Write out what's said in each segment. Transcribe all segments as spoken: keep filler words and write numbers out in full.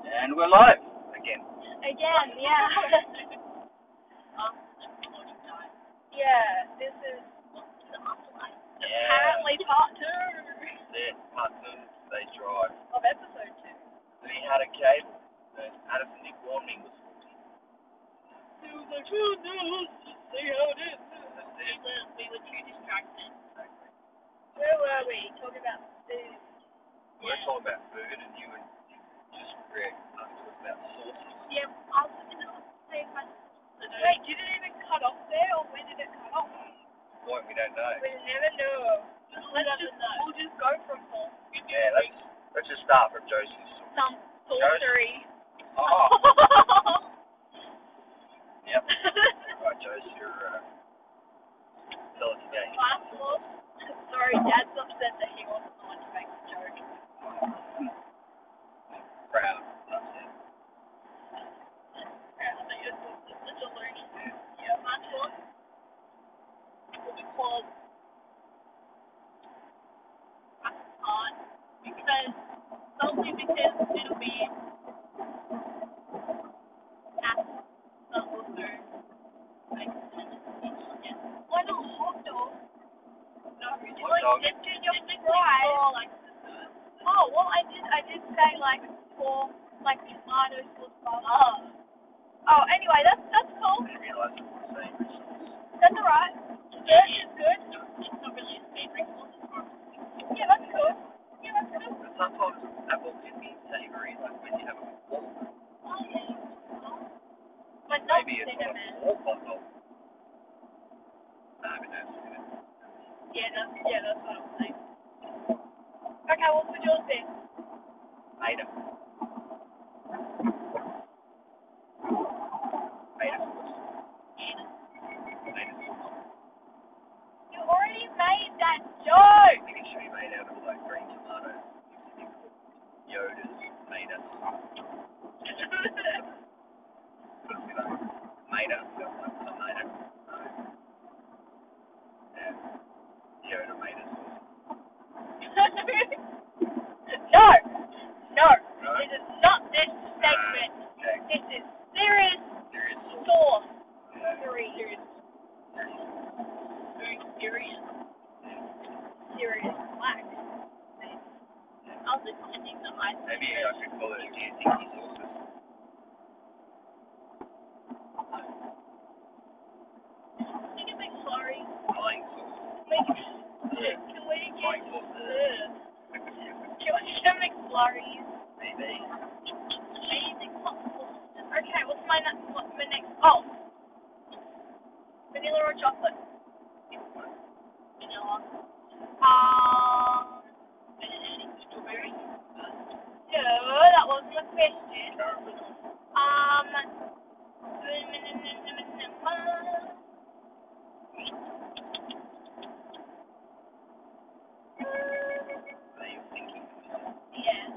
And we're live again. Again, yeah. Yeah, this is apparently part two Yeah, part two, stage drive. of episode two. We had a cable that Addison Nick Warning was faulty. It was like, oh no, let's just see how it is. That's it. We were too distracted. Exactly. Where were we? Talking about food. We We're talking about food and you and you just react us talk about sauces. Yeah, I was looking at the if I... Wait, did it even cut off there or when did it cut off? Point we don't know. We never know. Let's just, know. We'll just go from home. Yeah, let's let's just start from Josie's. Some sorcery. Oh. Yep. Right, Josie, you're uh, tell us again. Last one. Sorry, Dad's upset that he wasn't the one to make the joke. Proud. That's it. Proud that you're such a loony. Yeah, last one will be called Hard because only because it'll be at the also like why not hot dog? No, really. Hot dog. Just do your fries. Like, oh, well, I did. I did say like for like tomato sauce. Oh. Oh, anyway, that's that's cool. I didn't realise it was the same sauce. That's alright. Fish is good. It's not really a favorite sauce. Yeah, that's cool. Yeah, that's cool. But sometimes apple can be savoury, like when you have a pork. Oh yeah. But not Maybe it's not cinnamon. a pork hot dog. No, but that's it. Yeah, that's yeah, that's what I'm saying. Okay, what would yours be? Maida. Maida sauce. Maida sauce. You already made that joke. I think it should be made out of like green tomatoes. Yoda's Maida. Maida. Some Maida. And Yoda Maida sauce. No, no, No? this is not this segment. Okay. This is serious Serious sauce. sauce. Yeah. Very serious. Very serious. Serious black. I was listening to my Maybe I could call it Gianzini sauces. We can make flurry. Flying sauce. Make, can we get Flying sauce. Ugh. Can we get McFlurries? Maybe. Amazing popcorn. Okay, what's my next? What's my next? Oh, vanilla or chocolate? Vanilla. Um, strawberry. No, that wasn't the question. Um. Are you thinking? Yeah.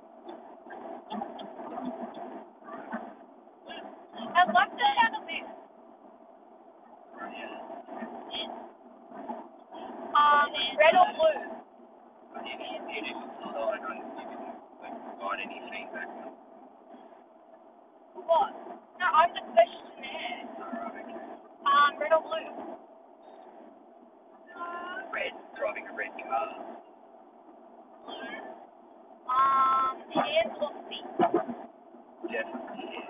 I like the sound of this. Yeah. Um, red or blue? You didn't, you didn't decide on, you didn't provide any feedback. What? No, I'm the questionnaire. Alright, okay. Um, red or blue? Uh, red, driving a red car. Blue. Um, hands or feet? Definitely, yeah.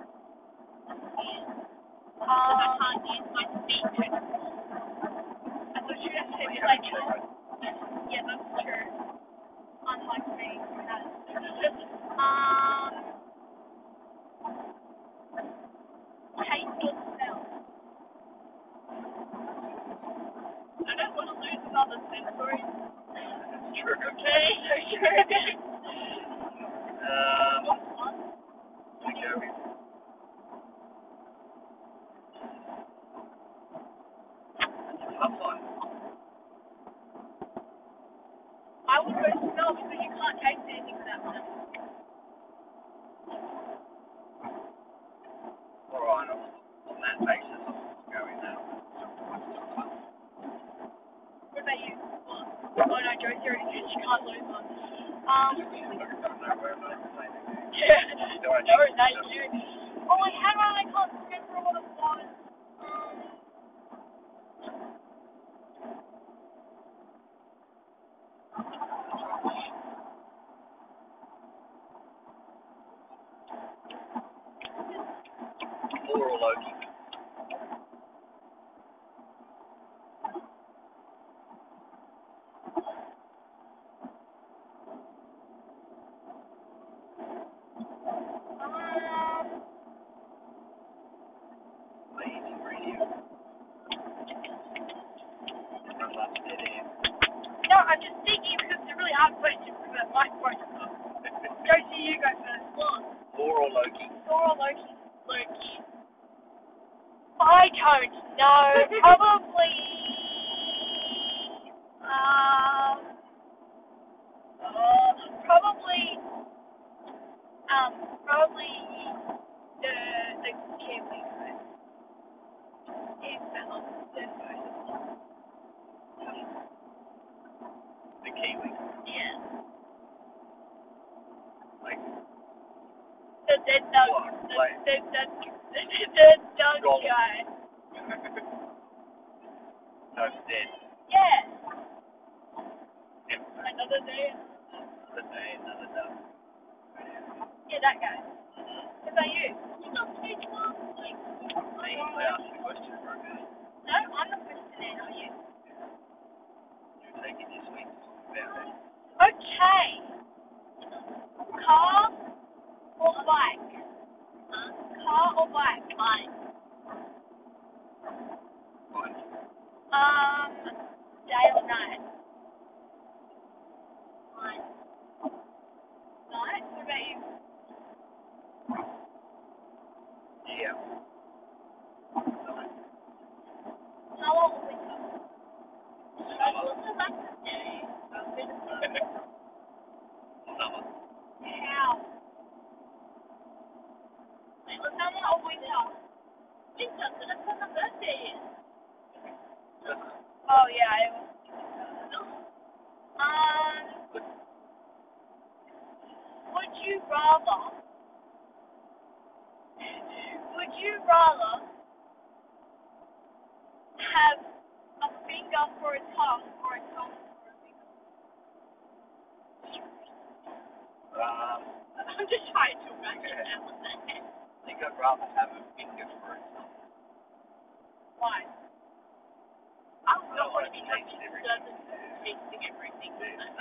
Um, I can't use my feet to I thought you were going to say You like, haven't checked. yeah, that's true. Unlike me. um, taste or smell? I don't want to lose another sensory. That's true. Okay, so true. Um, okay, we tough one. I would go smell because you can't taste anything without smelling. Thor or Loki? Um, Amazing radio. Runs up to dead air. no, I'm just thinking because it's a really hard question for the microphone. Go to you, go first. What? Thor or Loki? Thor or Loki? Loki. I don't know. Probably. Um. Uh, probably. Um. Probably the the Kiwi guy. He's better than both of them. The Kiwi. Yeah. Like, The dead dog. What? The Like- dead dog. The dead dog Gollum. guy. no, it's dead. Yeah. Yeah. Another day. Another day, another day. Yeah, that guy. What about you? You got stage one. Like, Me, I asked the question for a minute. no, I'm the question, not you. You're taking this week to talk about it. Okay. Car or bike? Huh? Car or bike? Bike. Fine. Um, day or night? Night. Night? What about you? Yeah. Nice. Summer or winter? I also like the day. Summer. How? Wait, was summer or winter? Winter, because that's when my birthday is. Oh, yeah, I was. Um, would you rather, would you rather have a finger for a tongue or a tongue for a finger? Um, I'm just trying to imagine that one. I think I'd rather have a finger for it. Why? I I don't want to be tasting everything. tasting everything.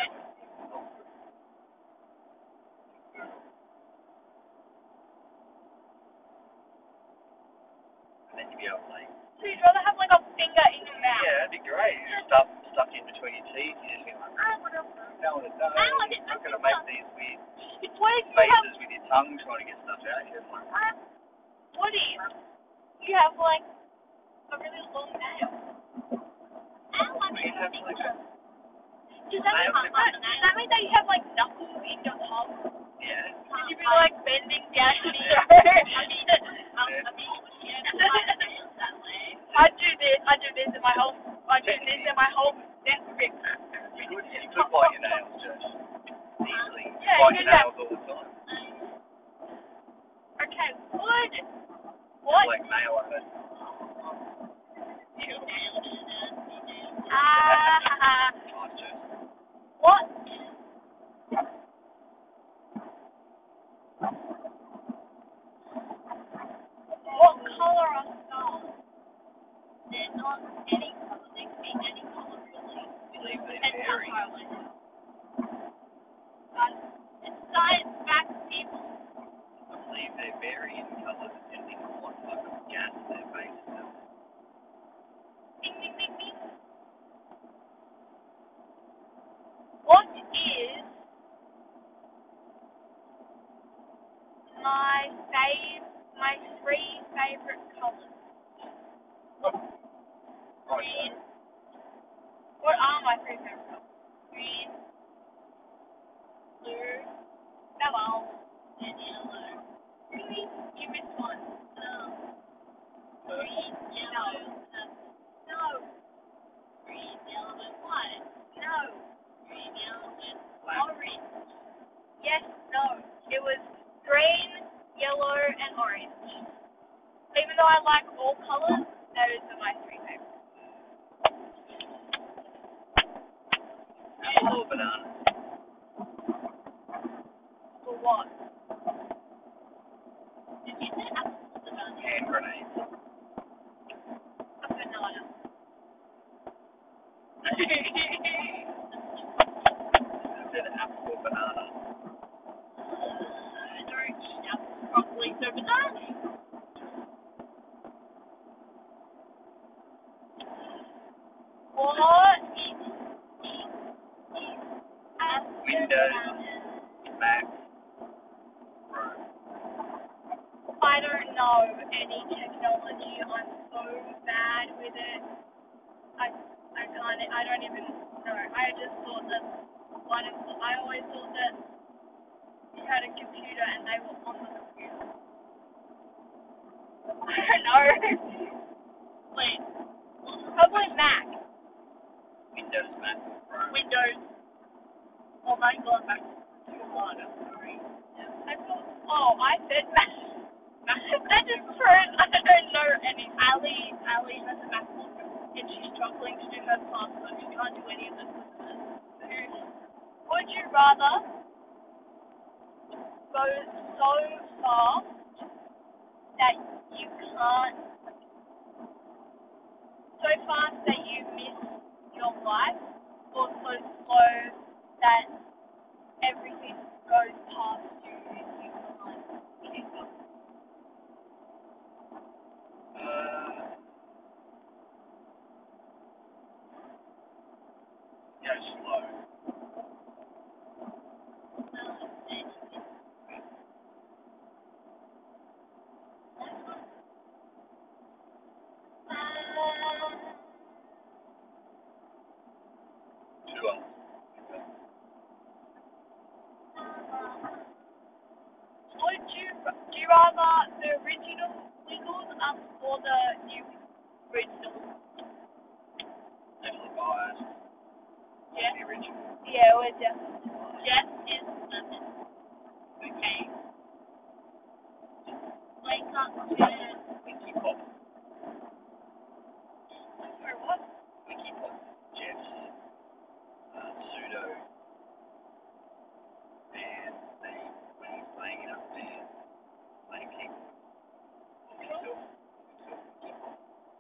And then you'd be able to like, So you'd rather have like a finger in your mouth? yeah, that'd be great. Stuff stuck in between your teeth. You just be like, I want to. no, no, no. I want it. You're not going to make these weird What if you have? faces with your tongue trying to get stuff out. You're just like, Uh, what if you have like a really long nail? I want you have like a, Does that mean, nail clippers. does that mean that you have like knuckles in your tongue? yeah. Would you be like bending down to the earth? I do this, I do this, and my whole, I do this, and my whole neck rips. You could, you could bite your nails, Josh. Easily. You Yeah, bite you your could nails all the time. Okay, would what? Like nail art. Ah, Nice, Josh. what? What color are stars? They're not any color. They can be any color, really. Believe they're And very. sapphire. It's science fact, people. I believe they vary in colour depending on what type of gas they're based on. Ding, ding, ding, ding. What is my fave, my three favorite colors? Green. What are my three favorite colors? Green, blue, yellow, and yellow. Really? You missed one. Um, green, yellow. Um, no. Green, yellow, and white. No. Green, yellow, and orange. Yes, no. It was green, yellow, and orange. Even though I like all colors, those are my three favorites. Apple or banana? For what? Hand grenade. know any technology. I'm so bad with it. I I can't. I don't even know. I just thought that one of. I always thought that you had a computer and they were on the computer. I don't know. Wait. Probably Mac. Windows, Mac, Chrome. Windows. Oh my God, Mac. Too hard. I'm sorry. I thought. Oh, I said Mac. That just proves I don't know any. Ali, Ali has a MacBook and she's struggling to do her password. She can't do any of it. Would you rather go so fast that you can't, so fast that you miss your life, or so slow that everything goes past you and you can't keep up? Uh, go slow. Two on. Would you do you rather the original Wiggles um or the new original? Definitely biased. Yeah. The original. Yeah, we're definitely. Yes is nothing. Okay. Wake up to Wiki Pop. for what? Wiki Pop. Jeff's uh, pseudo band. They, when he's playing in a band, playing keyboard, himself, himself, Wiki Pop.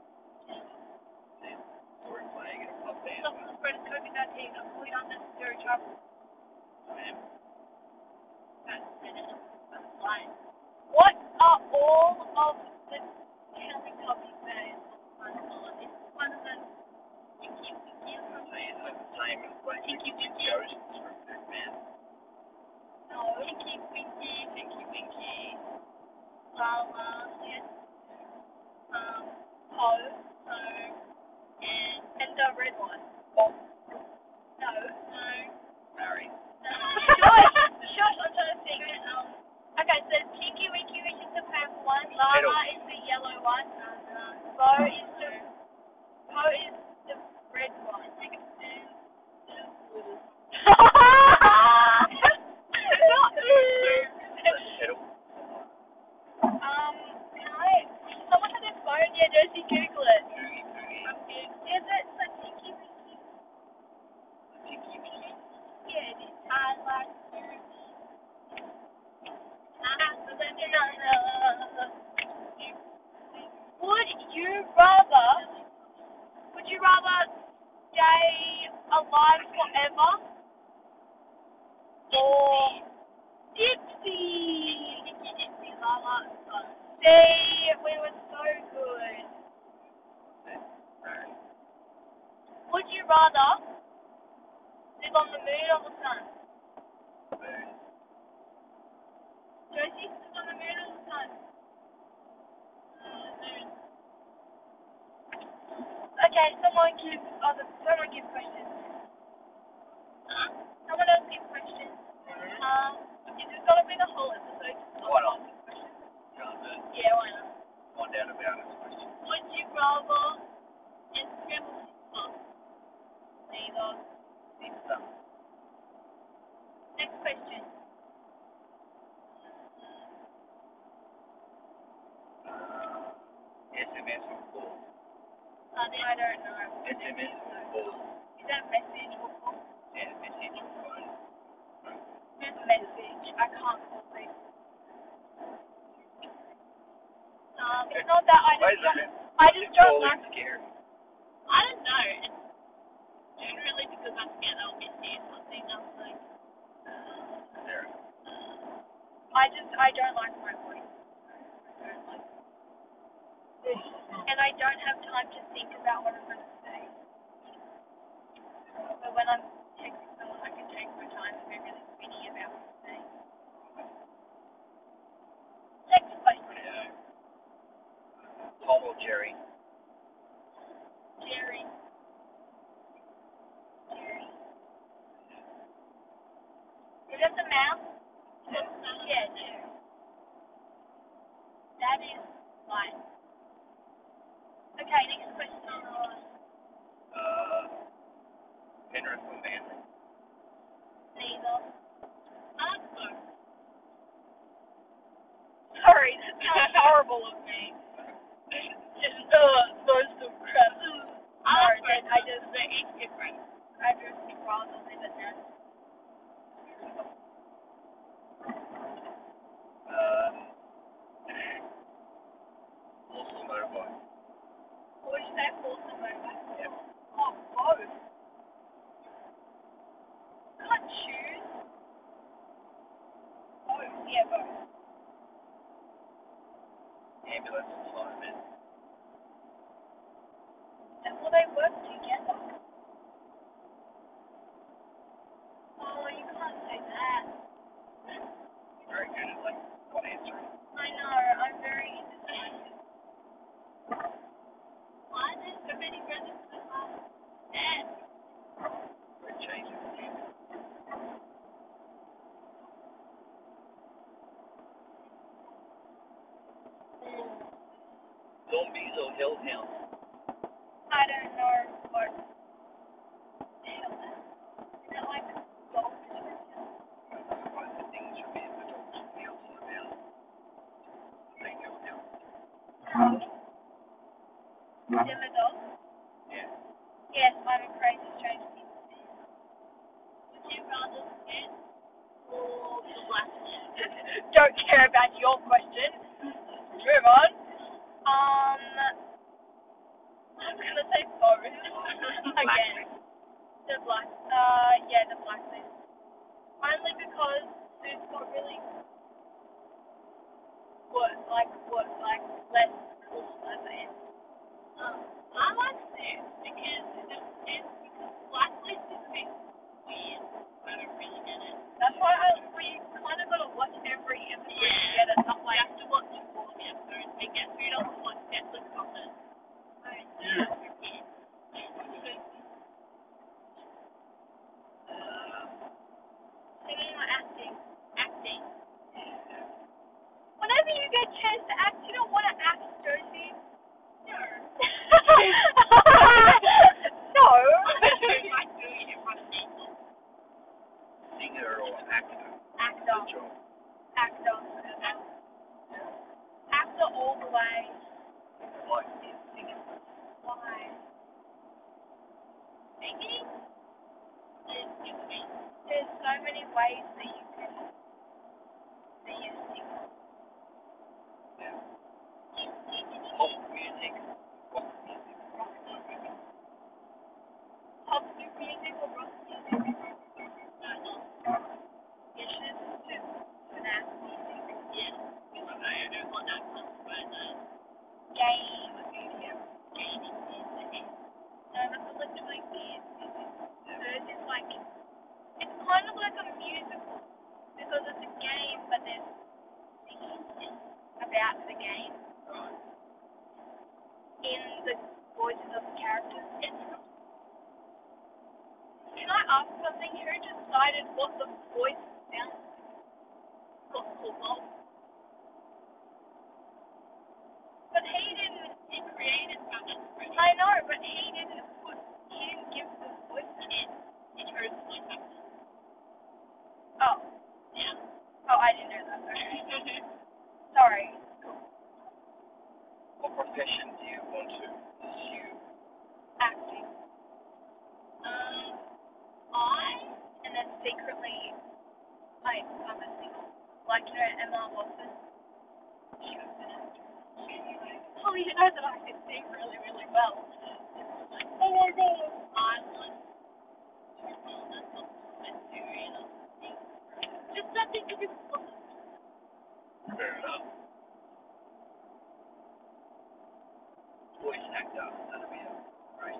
Then saw him playing in a pub band. Stop the spread of COVID nineteen. Avoid unnecessary travel. I am. That's that's fine. What are all of the Teletubbies names? This one is a Tinky Winky. Saying the same as like Tinky Winky. ghosts from Batman. No, Tinky Winky. Tinky Winky. Lala. Yes. Um. Poe. No. And and the red one. Bob. No. No. Mary. No. Shush. Shush. I'm trying to think. Um. Okay, so Tinky Winky, which is the purple one. Lala is the yellow one. Bo is the Poe is the red one. Not Kettle. Um, can I? Someone has their phone. Yeah, Josie, Google it. Oogie Boogie. Is it the Tinky Winky? Tinky Winky. Yeah, it is. I like to. Would you rather? Would you rather stay alive forever or Dipsy? Dipsy, Lala. See, we were so good. Mary. Would you rather live on the moon or the sun? Moon. Josie, live on the moon or the sun? Moon. Okay, someone give other. Someone give questions. Huh? Someone else give questions. Um, is this gonna be the whole episode? Why not? Can't do it. Yeah, why not? Find out about his question. Would you rather Instagram or TikTok? Neither. Insta. Next question. S M S or call? Honey, I don't know. S M S or call? Is that message or call? Yeah, message or phone. Just message. I can't call people. Um, it's not that I Wait just a don't, minute. I just don't Calling like. scary. I don't know. It's generally because I'm scared I'll miss you something. I'm like, There. I just I don't like my voice. I don't like it. And I don't have time to think about what I'm going to say. But when I'm texting someone, I can take my time and be really witty about what I'm saying. Next question. Yeah. Jerry. Jerry. Jerry. Is that the mouse? Yeah. Yeah, Jerry. That is right. Okay, next question. Uh, Penrith or Manly? Neither. Answer. Sorry, that sounds horrible of me. Just, uh, those some crap. Sorry, then I just, they're each different. I just would rather live in that. Um, horse or motorbike? What would you say, horse and motorbike? Yep. Oh, both. Can't choose. Both, yeah, both. Ambulance or fireman? And will they work together? Oh, you can't say that. Very good at like not answering. I know, I'm very indecisive. Why are there so many brothers in the class? Dad. We're changing the game. Zombies or hellhounds? I don't know what the hell that is. Is it like golf description? Like the things from the the dogs from the outside down. They go down. Dimmer dog? Yeah. Yes, I'm a crazy strange people. Would you rather sit or the black Don't care about your question. Move on. Um, I'm gonna say both. Again. The black, uh, yeah, the black suit. Only because suits got really, what, like, what, like, less cool as it is. Um, I like suits because it's, it's because black suits is a bit weird. I don't really get it. That's why I, we kind of gotta watch every episode yeah. to get it. Not like, you have to watch all the episodes and get through it on like Netflix content. Yeah. Singing or acting? Acting. Whenever you get a chance to act, you don't want to act, Josie. No. No. Like doing it in front of people. Singer or actor? Actor. Good job. Actor. Actor all the way. Like singing. Why? Singing? Is different. There's so many ways that you can that you sing. Yeah. Pop music. Rock music. Rock music. Pop music or rock music? No, not. Yes, it is too. Fnac music. Yeah. Because I know you do want that one, but uh, game music. Gaming music. No, that's electronic music. Hers is like, it's kind of like a musical because it's a game, but there's singing about the game Right. in the voices of the characters. It's, can I ask something? Who decided what the voice sounds like? Got Paul. But he didn't. He created something. I know, but he didn't put. He didn't give the voice. He did. He chose the voice actor. Oh. Yeah. Oh, I didn't know that. Okay. Sorry. What profession do you want to pursue? Acting. Um, I, and then secretly, I, I'm a single. Like, you know, Emma Watson. She was an actress. She knew, like, oh, you know that I can sing really, really well. Like, oh my god. I want to build a Nigerian thing. Just something to be fun. Fair enough. Voice actor. That'll be a great.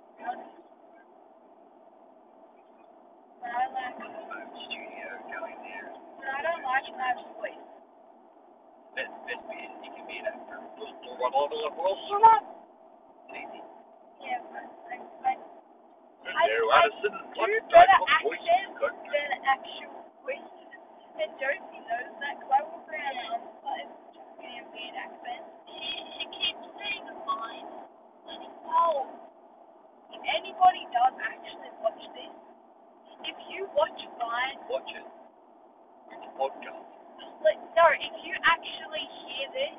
But I like, Home studio going there. but I don't like my voice. Best, best be, you can be an actor. You're not. Easy. Yeah, but I, I, I, Andrew I Addison. do What better what voice accent you got? than actual voices. And Josie knows that because I walk around and I'm like talking in a weird accent. She, she keeps saying mine. Oh, if anybody does actually watch this, if you watch Vine, Watch it. It's a podcast. like, no, if you actually hear this,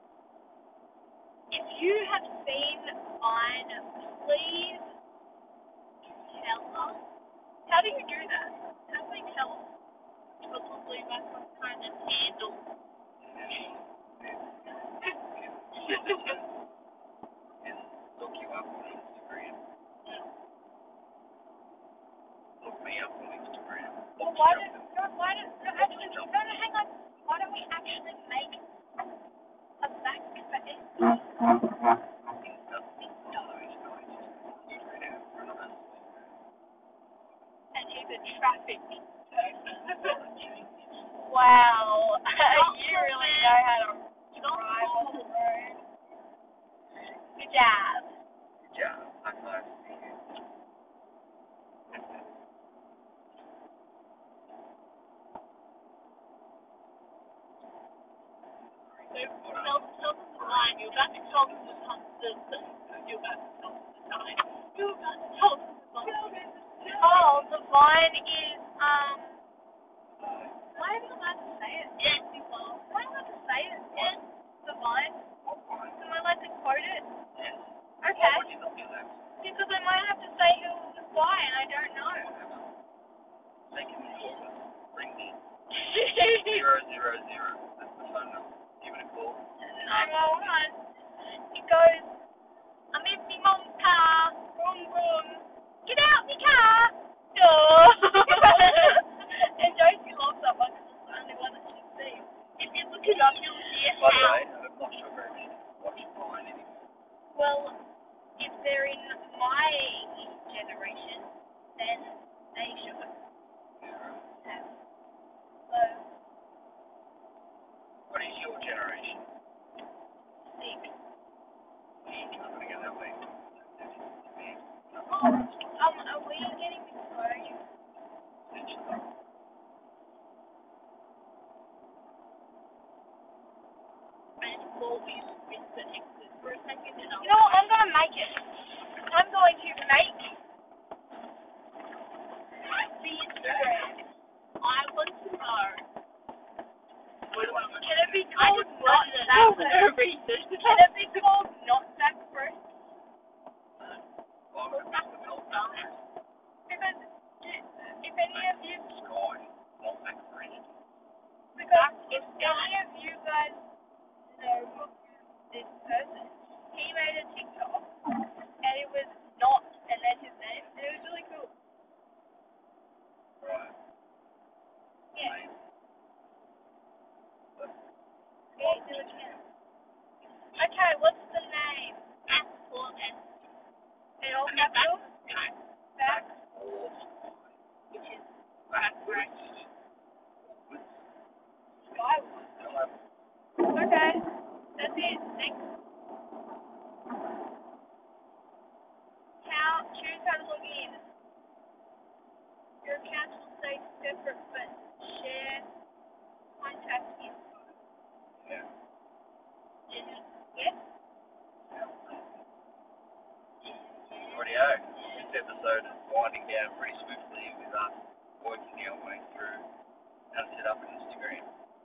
if you have seen Vine, please tell us. How do you do that? How do we tell us? Probably by some kind of handle. And look you up on Instagram. Look me up on Instagram. Well, why don't, no, why don't, no, actually, no, no, hang on. Why don't we actually make a back for it? And he's a traffic person. Wow. You really know how to drive on the road. Good job. Good job. High five to you. Tell, tell them the line. You're about to tell them the time. The, the, you're about to tell them the time. You're about to tell them the line. Oh, the vine is, um, am I even allowed to say it? Yes, you are. Am I allowed to say it? Yes. The vine? What fine? Am I allowed to quote it? Yes. Okay. Why would you not do that? Because I might have to say who it was by and I don't know. Make it yours. Ring me. Zero zero zero. That's the phone number. Give it a call. nine one one. It goes, I'm in my mom's car. Vroom, vroom. Get out my car. Duh. And Josie loves that one because it's the only one that she's seen. If you look it up, you'll hear By the how. way, I'm not sure very many watch Vine anymore. Well, if they're in my generation, then they should Yeah, right. have. So, What is your generation? six. I'm not going to get that way. Oh, um, are we getting this phone? Essentially. And we'll be disconnected for a second. And you know what? I'm going to make it. I'm going to make the Instagram. I want to know. Can it be called not that for no reason? Can it be called not that first? Well, that's the milk numbers. Because if any of you, Sky. Not that green. because if any of you guys know this person, he made a TikTok and it was not and then his name and it was really cool. Right. Yeah. Nice. Yeah, do it again. Okay, what's the name? Back for and in all capitals? Back, Or which is backwards. skyward. Sky. Okay, that's it. Next. How, choose how to log in. Your accounts will stay separate but share contact info. Yeah. Yes? Rightio. This episode is winding down pretty swiftly with us working our way through how to set up an Instagram.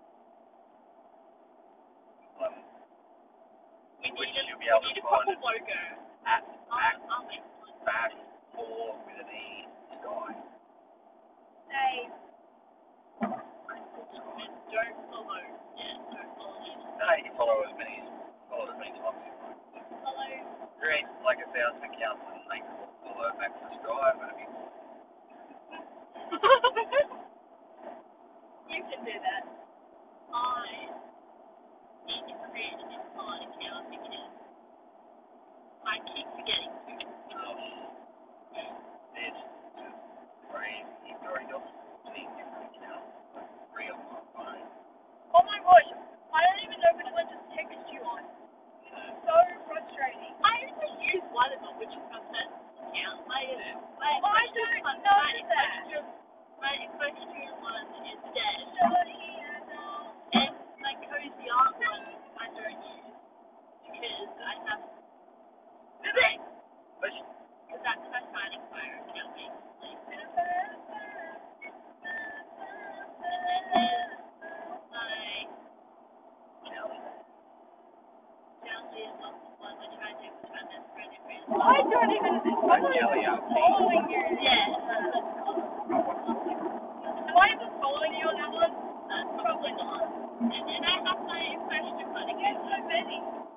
Um, We which need a, you'll be we able need to a find proper it logo. at back, I'll, I'll make one. back or with an E, Sky. Say, Back or Sky. and don't follow. Yeah, don't follow me. No, you can follow as many, follow as many times as you want. Follow. There ain't like a thousand accounts and they can all follow back to Sky, but it'd be You can do that. I need to create a Discord account because I keep forgetting to. It's just crazy. You've already got fourteen different accounts. Three on my phone. Oh my gosh, I don't even know which one to text you on. don't even. I'm not Jelly even up. following you. Yeah. Am I even following you on that one? Uh, probably not. And then I have my impression, but I get so many.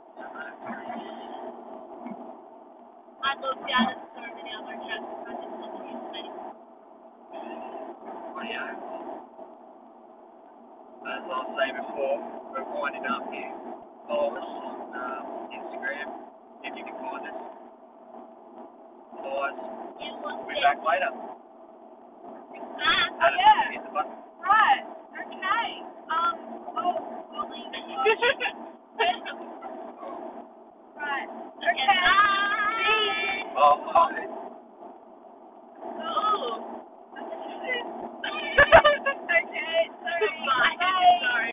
I looked down at so many other accounts. I didn't look at your face. Audio. As I was saying before, we're winding up here. Follow us on um, Instagram if you can find us. Otherwise, we'll be back later. Ah, Adam, yeah. hit the button. Right. Okay. Um. Oh, Ollie.